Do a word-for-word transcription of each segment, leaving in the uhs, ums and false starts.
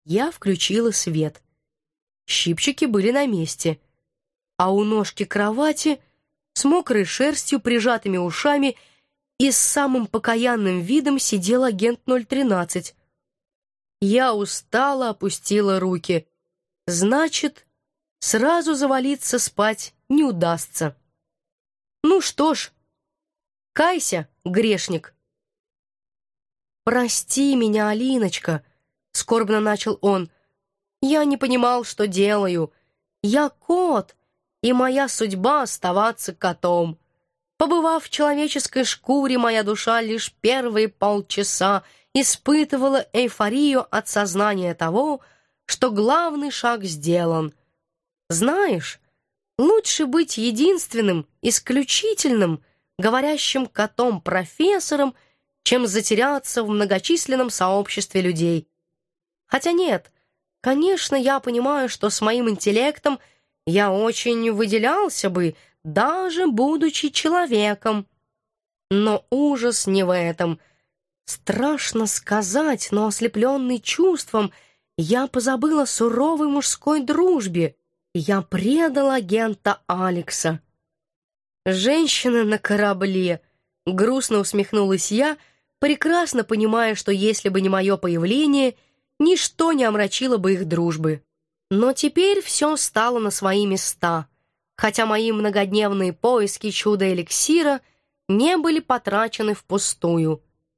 Я включила свет. Щипчики были на месте, а у ножки кровати с мокрой шерстью, прижатыми ушами и с самым покаянным видом сидел агент ноль тринадцать. Я устало опустила руки. Значит, сразу завалиться спать не удастся. Ну что ж, кайся, грешник. «Прости меня, Алиночка», — скорбно начал он. «Я не понимал, что делаю. Я кот, и моя судьба — оставаться котом. Побывав в человеческой шкуре, моя душа лишь первые полчаса испытывала эйфорию от сознания того, что главный шаг сделан. Знаешь, лучше быть единственным, исключительным, говорящим котом-профессором, чем затеряться в многочисленном сообществе людей. Хотя нет, конечно, я понимаю, что с моим интеллектом я очень выделялся бы, даже будучи человеком. Но ужас не в этом. Страшно сказать, но ослепленный чувством, я позабыл о суровой мужской дружбе. Я предал агента Алекса. «Женщина на корабле», — грустно усмехнулась я, прекрасно понимая, что если бы не мое появление, ничто не омрачило бы их дружбы. Но теперь все стало на свои места, хотя мои многодневные поиски чуда-эликсира не были потрачены впустую.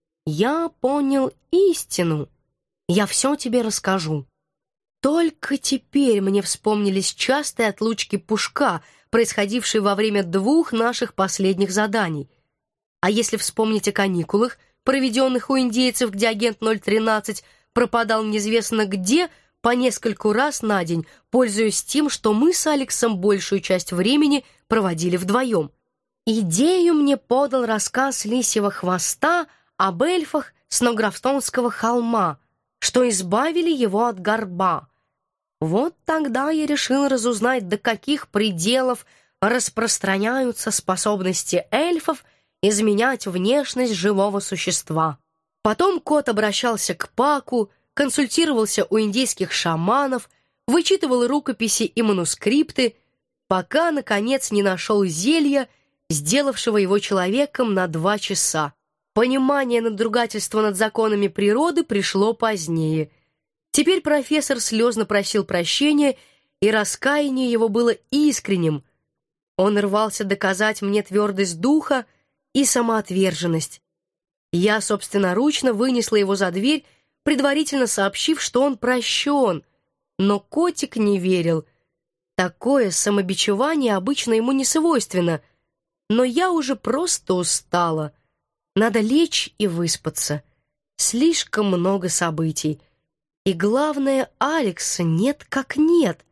Я понял истину. Я все тебе расскажу. Только теперь мне вспомнились частые отлучки Пушка, происходившие во время двух наших последних заданий. А если вспомнить о каникулах, проведенных у индейцев, где агент ноль тринадцать пропадал неизвестно где по нескольку раз на день, пользуясь тем, что мы с Алексом большую часть времени проводили вдвоем. Идею мне подал рассказ Лисьего Хвоста об эльфах Снографтонского холма, что избавили его от горба. Вот тогда я решил разузнать, до каких пределов распространяются способности эльфов изменять внешность живого существа. Потом кот обращался к Паку, консультировался у индейских шаманов, вычитывал рукописи и манускрипты, пока, наконец, не нашел зелья, сделавшего его человеком на два часа. Понимание надругательства над законами природы пришло позднее. Теперь профессор слезно просил прощения, и раскаяние его было искренним. Он рвался доказать мне твердость духа и самоотверженность. Я собственноручно вынесла его за дверь, предварительно сообщив, что он прощен, но котик не верил. Такое самобичевание обычно ему не свойственно, но я уже просто устала. Надо лечь и выспаться. Слишком много событий. И главное, Алекса нет как нет.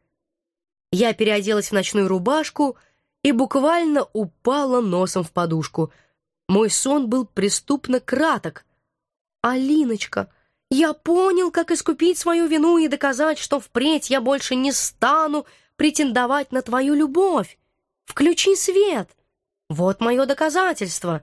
Я переоделась в ночную рубашку и буквально упала носом в подушку. Мой сон был преступно краток. «Алиночка, я понял, как искупить свою вину и доказать, что впредь я больше не стану претендовать на твою любовь. Включи свет. Вот мое доказательство».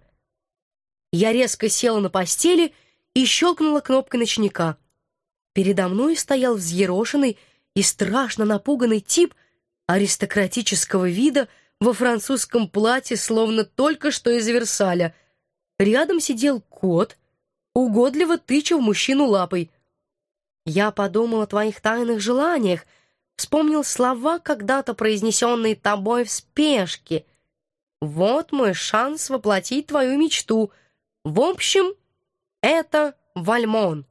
Я резко села на постели и щелкнула кнопкой ночника. Передо мной стоял взъерошенный и страшно напуганный тип аристократического вида во французском платье, словно только что из Версаля. Рядом сидел кот, угодливо тыча в мужчину лапой. Я подумал о твоих тайных желаниях, вспомнил слова, когда-то произнесенные тобой в спешке. Вот мой шанс воплотить твою мечту. В общем, это Вальмон.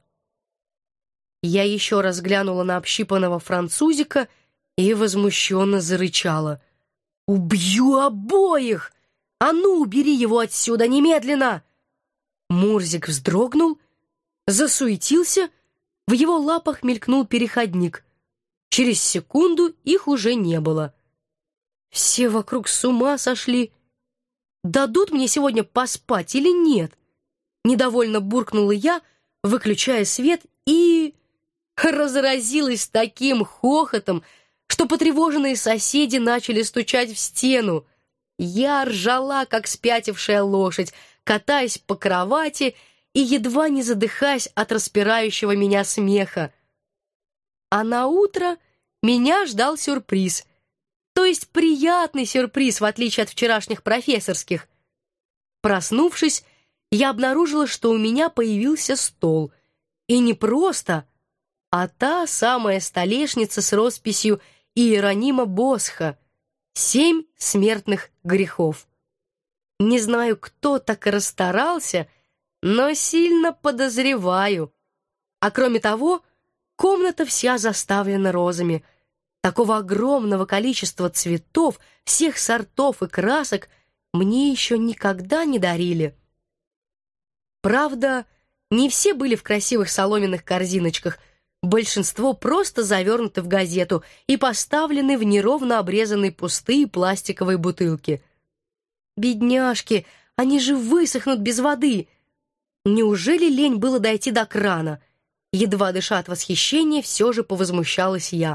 Я еще раз глянула на общипанного французика и возмущенно зарычала. «Убью обоих! А ну, убери его отсюда немедленно!» Мурзик вздрогнул, засуетился, в его лапах мелькнул переходник. Через секунду их уже не было. Все вокруг с ума сошли. Дадут мне сегодня поспать или нет? Недовольно буркнула я, выключая свет, и разразилась таким хохотом, что потревоженные соседи начали стучать в стену. Я ржала, как спятившая лошадь, катаясь по кровати и едва не задыхаясь от распирающего меня смеха. А на утро меня ждал сюрприз. То есть приятный сюрприз, в отличие от вчерашних профессорских. Проснувшись, я обнаружила, что у меня появился стол. И не просто, а та самая столешница с росписью Иеронима Босха «Семь смертных грехов». Не знаю, кто так расстарался, но сильно подозреваю. А кроме того, комната вся заставлена розами. Такого огромного количества цветов, всех сортов и красок мне еще никогда не дарили. Правда, не все были в красивых соломенных корзиночках. Большинство просто завернуты в газету и поставлены в неровно обрезанные пустые пластиковые бутылки. Бедняжки, они же высохнут без воды. Неужели лень было дойти до крана? Едва дыша от восхищения, все же повозмущалась я.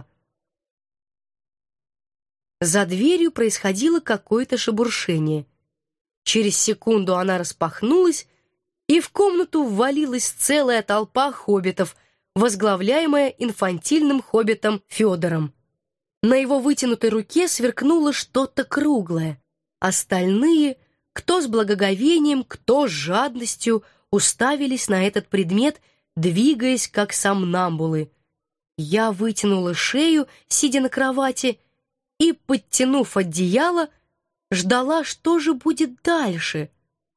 За дверью происходило какое-то шебуршение. Через секунду она распахнулась, и в комнату ввалилась целая толпа хоббитов, возглавляемая инфантильным хоббитом Федором. На его вытянутой руке сверкнуло что-то круглое. Остальные, кто с благоговением, кто с жадностью, уставились на этот предмет, двигаясь как сомнамбулы. Я вытянула шею, сидя на кровати, и, подтянув одеяло, ждала, что же будет дальше.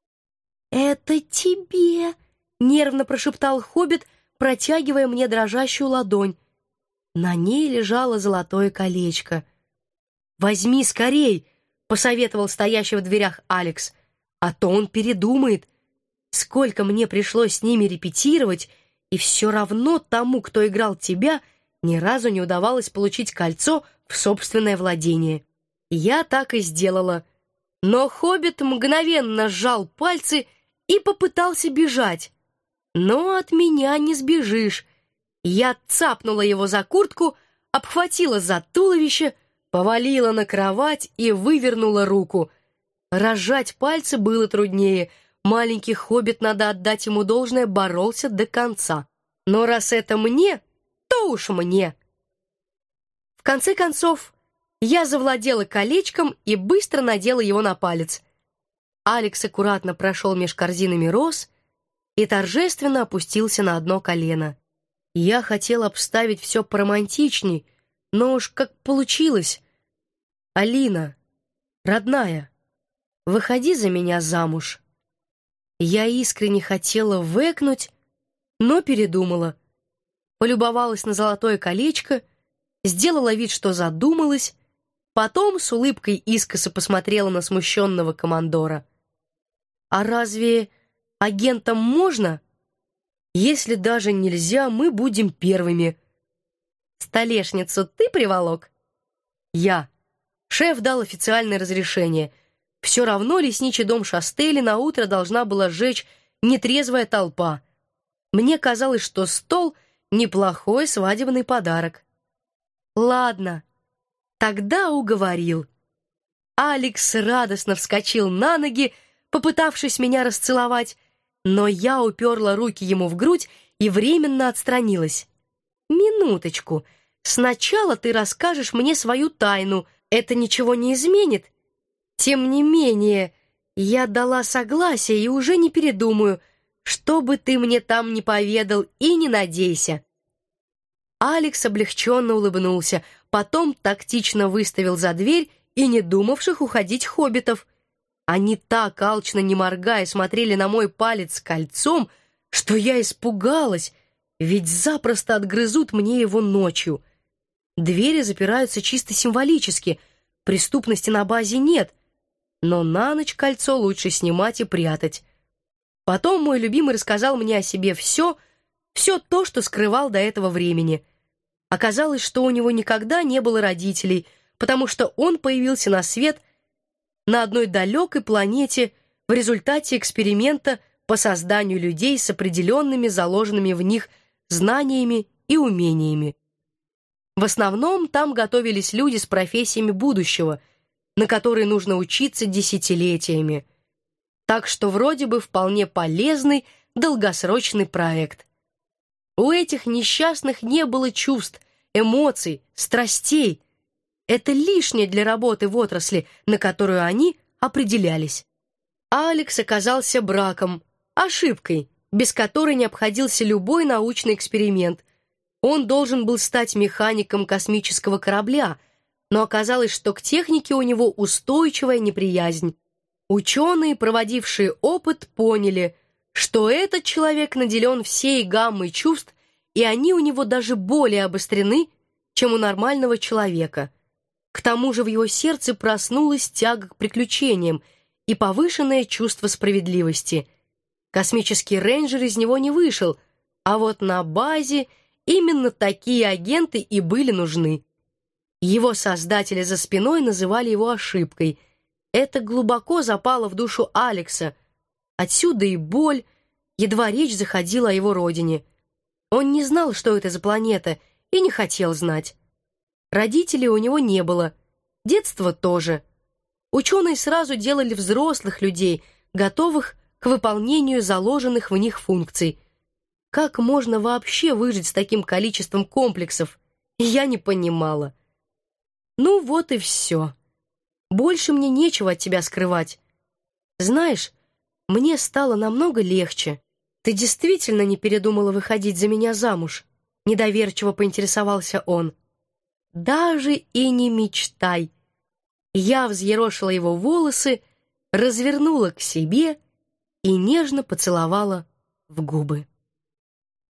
«Это тебе!» — нервно прошептал хоббит, протягивая мне дрожащую ладонь. На ней лежало золотое колечко. «Возьми скорей!» — посоветовал стоящий в дверях Алекс. «А то он передумает. Сколько мне пришлось с ними репетировать, и все равно тому, кто играл тебя, ни разу не удавалось получить кольцо в собственное владение». Я так и сделала. Но хоббит мгновенно сжал пальцы и попытался бежать. Но от меня не сбежишь. Я цапнула его за куртку, обхватила за туловище, повалила на кровать и вывернула руку. Разжать пальцы было труднее. Маленький хоббит, надо отдать ему должное, боролся до конца. Но раз это мне, то уж мне. В конце концов, я завладела колечком и быстро надела его на палец. Алекс аккуратно прошел меж корзинами роз и торжественно опустился на одно колено. Я хотела обставить все поромантичней, но уж как получилось. «Алина, родная, выходи за меня замуж». Я искренне хотела выкнуть, но передумала. Полюбовалась на золотое колечко, сделала вид, что задумалась, потом с улыбкой искоса посмотрела на смущенного командора. «А разве агентам можно? Если даже нельзя, мы будем первыми». «Столешницу ты приволок?» «Я». Шеф дал официальное разрешение. Все равно лесничий дом Шастели на утро должна была сжечь нетрезвая толпа. Мне казалось, что стол — неплохой свадебный подарок. «Ладно, тогда уговорил». Алекс радостно вскочил на ноги, попытавшись меня расцеловать, но я уперла руки ему в грудь и временно отстранилась. «Минуточку, сначала ты расскажешь мне свою тайну, это ничего не изменит. Тем не менее, я дала согласие и уже не передумаю, что бы ты мне там ни поведал, и не надейся». Алекс облегченно улыбнулся, потом тактично выставил за дверь и не думавших уходить хоббитов. Они так алчно, не моргая, смотрели на мой палец с кольцом, что я испугалась, ведь запросто отгрызут мне его ночью. Двери запираются чисто символически, преступности на базе нет, но на ночь кольцо лучше снимать и прятать. Потом мой любимый рассказал мне о себе все, все то, что скрывал до этого времени. Оказалось, что у него никогда не было родителей, потому что он появился на свет на одной далекой планете в результате эксперимента по созданию людей с определенными заложенными в них знаниями и умениями. В основном там готовились люди с профессиями будущего, на которые нужно учиться десятилетиями. Так что вроде бы вполне полезный долгосрочный проект. У этих несчастных не было чувств, эмоций, страстей. Это лишнее для работы в отрасли, на которую они определялись. Алекс оказался браком, ошибкой, без которой не обходился любой научный эксперимент. Он должен был стать механиком космического корабля, но оказалось, что к технике у него устойчивая неприязнь. Ученые, проводившие опыт, поняли, что этот человек наделен всей гаммой чувств, и они у него даже более обострены, чем у нормального человека. К тому же в его сердце проснулась тяга к приключениям и повышенное чувство справедливости. Космический рейнджер из него не вышел, а вот на базе именно такие агенты и были нужны. Его создатели за спиной называли его ошибкой. Это глубоко запало в душу Алекса. Отсюда и боль, едва речь заходила о его родине. Он не знал, что это за планета, и не хотел знать. Родителей у него не было, детства тоже. Ученые сразу делали взрослых людей, готовых к выполнению заложенных в них функций. Как можно вообще выжить с таким количеством комплексов? Я не понимала. Ну вот и все. Больше мне нечего от тебя скрывать. Знаешь, мне стало намного легче. Ты действительно не передумала выходить за меня замуж? Недоверчиво поинтересовался он. Даже и не мечтай. Я взъерошила его волосы, развернула к себе и нежно поцеловала в губы.